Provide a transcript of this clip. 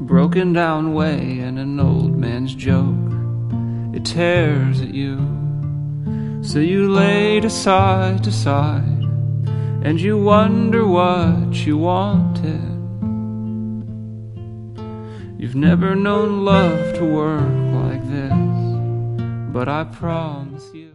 broken down way and an old man's joke. It tears at you, so you lay to side, and you wonder what you wanted. You've never known love to work like this, but I promise you